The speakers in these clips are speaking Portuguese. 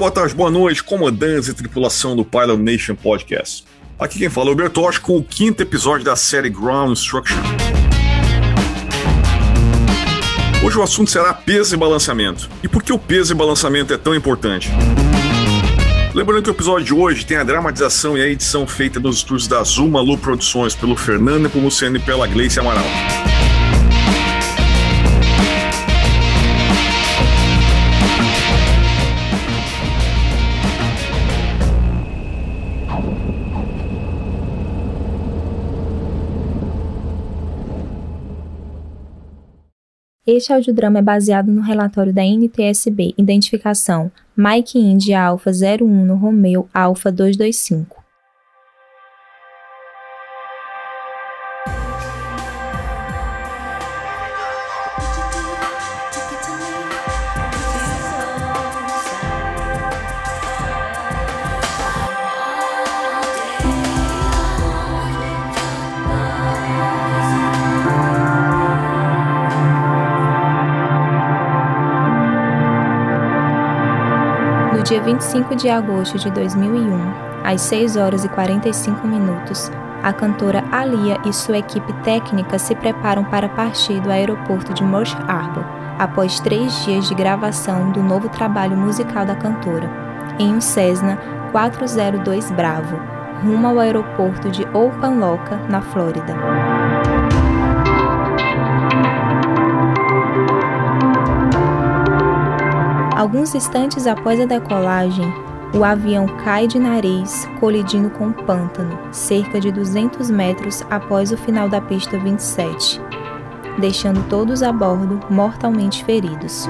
boa tarde, boa noite, comandantes e tripulação do Pilot Nation Podcast. Aqui quem fala é o Bertotti com o 5º episódio da série Ground Instruction. Hoje o assunto será peso e balanceamento. E por que o peso e balanceamento é tão importante? Lembrando que o episódio de hoje tem a dramatização e a edição feita nos estúdios da Zuma Lu Produções pelo Fernando Nepomuceno e pela Gleice Amaral. Este audiodrama é baseado no relatório da NTSB, identificação Mike India Alpha 01 no Romeo Alpha 225. No dia 25 de agosto de 2001, às 6 horas e 45 minutos, a cantora Alia e sua equipe técnica se preparam para partir do aeroporto de Marsh Harbour, após 3 dias de gravação do novo trabalho musical da cantora, em um Cessna 402 Bravo, rumo ao aeroporto de Opa-locka, na Flórida. Alguns instantes após a decolagem, o avião cai de nariz, colidindo com um pântano, cerca de 200 metros após o final da pista 27, deixando todos a bordo mortalmente feridos.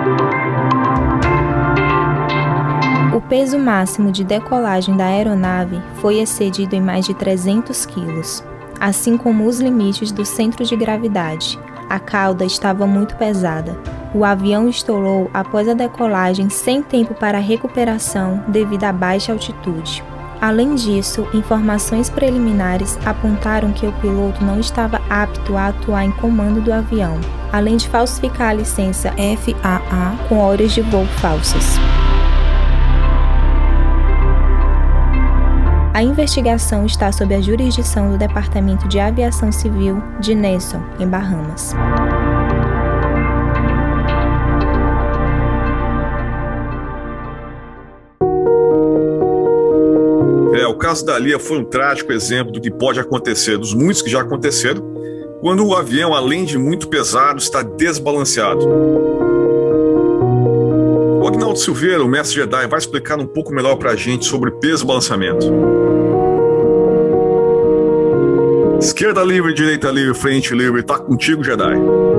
O peso máximo de decolagem da aeronave foi excedido em mais de 300 quilos, assim como os limites do centro de gravidade. A cauda estava muito pesada. O avião estourou após a decolagem sem tempo para recuperação devido à baixa altitude. Além disso, informações preliminares apontaram que o piloto não estava apto a atuar em comando do avião, além de falsificar a licença FAA com horas de voo falsas. A investigação está sob a jurisdição do Departamento de Aviação Civil de Nassau, em Bahamas. O caso da Alia foi um trágico exemplo do que pode acontecer, dos muitos que já aconteceram, quando o avião, além de muito pesado, está desbalanceado. O Agnaldo Silveira, o mestre Jedi, vai explicar um pouco melhor pra gente sobre peso e balanceamento. Esquerda livre, direita livre, frente livre, tá contigo, Jedi.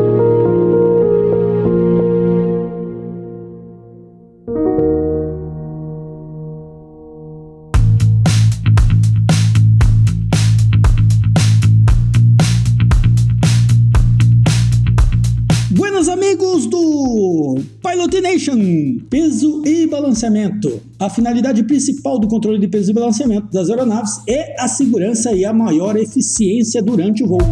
Amigos do Pilot Nation, peso e balanceamento. A finalidade principal do controle de peso e balanceamento das aeronaves é a segurança e a maior eficiência durante o voo.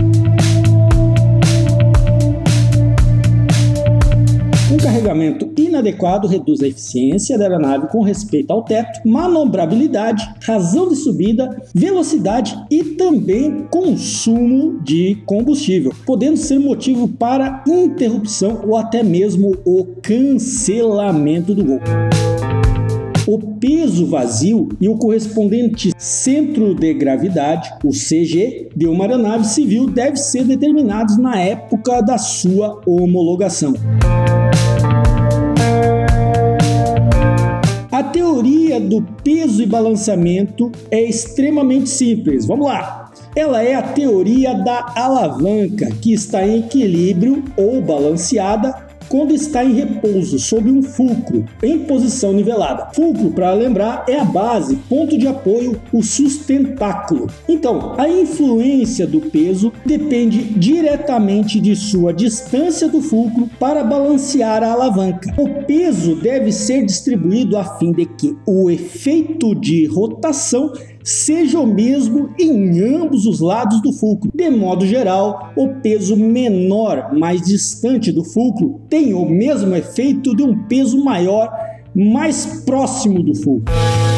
Um carregamento inadequado reduz a eficiência da aeronave com respeito ao teto, manobrabilidade, razão de subida, velocidade e também consumo de combustível, podendo ser motivo para interrupção ou até mesmo o cancelamento do voo. O peso vazio e o correspondente centro de gravidade, o CG, de uma aeronave civil deve ser determinados na época da sua homologação. A teoria do peso e balanceamento é extremamente simples. Vamos lá! Ela é a teoria da alavanca, que está em equilíbrio ou balanceada quando está em repouso sob um fulcro em posição nivelada. Fulcro, para lembrar, é a base, ponto de apoio, o sustentáculo. Então, a influência do peso depende diretamente de sua distância do fulcro para balancear a alavanca. O peso deve ser distribuído a fim de que o efeito de rotação seja o mesmo em ambos os lados do fulcro. De modo geral, o peso menor, mais distante do fulcro, tem o mesmo efeito de um peso maior mais próximo do fulcro.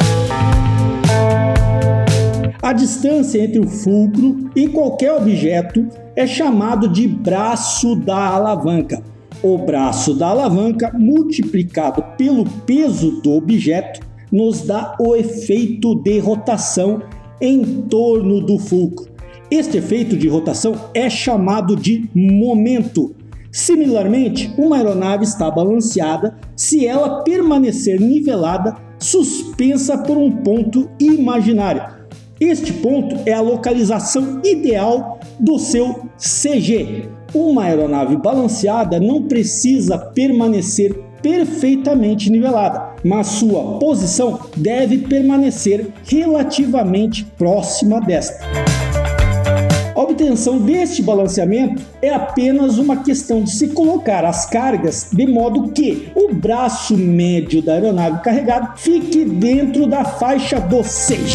A distância entre o fulcro e qualquer objeto é chamado de braço da alavanca. O braço da alavanca multiplicado pelo peso do objeto nos dá o efeito de rotação em torno do fulcro. Este efeito de rotação é chamado de momento. Similarmente, uma aeronave está balanceada se ela permanecer nivelada, suspensa por um ponto imaginário. Este ponto é a localização ideal do seu CG. Uma aeronave balanceada não precisa permanecer perfeitamente nivelada, mas sua posição deve permanecer relativamente próxima desta. A obtenção deste balanceamento é apenas uma questão de se colocar as cargas de modo que o braço médio da aeronave carregada fique dentro da faixa do CG.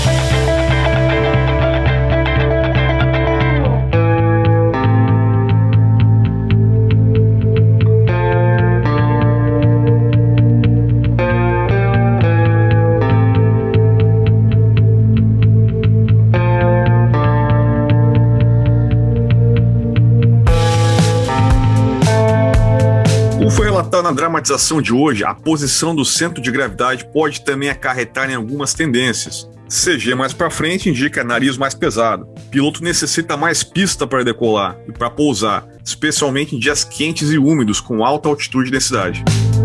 Na dramatização de hoje, a posição do centro de gravidade pode também acarretar em algumas tendências. CG mais para frente indica nariz mais pesado. O piloto necessita mais pista para decolar e para pousar, especialmente em dias quentes e úmidos com alta altitude e densidade.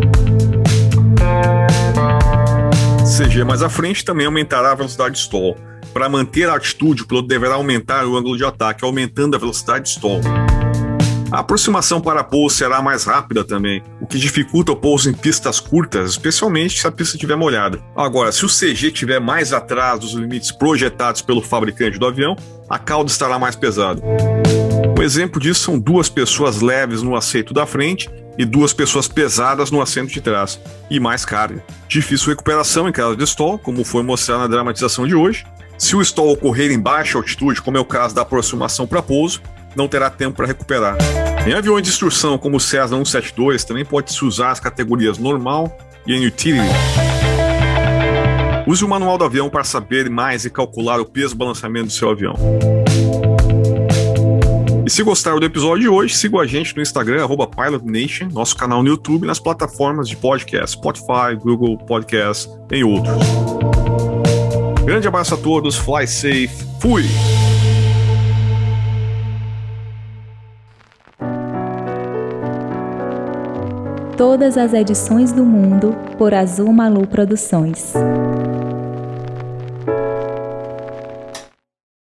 CG mais à frente também aumentará a velocidade de stall. Para manter a altitude, o piloto deverá aumentar o ângulo de ataque, aumentando a velocidade de stall. A aproximação para pouso será mais rápida também, o que dificulta o pouso em pistas curtas, especialmente se a pista estiver molhada. Agora, se o CG estiver mais atrás dos limites projetados pelo fabricante do avião, a cauda estará mais pesada. Um exemplo disso são 2 pessoas leves no assento da frente e 2 pessoas pesadas no assento de trás, e mais carga. Difícil recuperação em caso de stall, como foi mostrado na dramatização de hoje. Se o stall ocorrer em baixa altitude, como é o caso da aproximação para pouso, não terá tempo para recuperar. Em aviões de instrução como o Cessna 172, também pode-se usar as categorias normal e utility. Use o manual do avião para saber mais e calcular o peso e balanceamento do seu avião. E se gostaram do episódio de hoje, siga a gente no Instagram, @PilotNation, nosso canal no YouTube e nas plataformas de podcast, Spotify, Google Podcasts e outros. Grande abraço a todos, fly safe, fui! Todas as edições do mundo por Azul Malu Produções.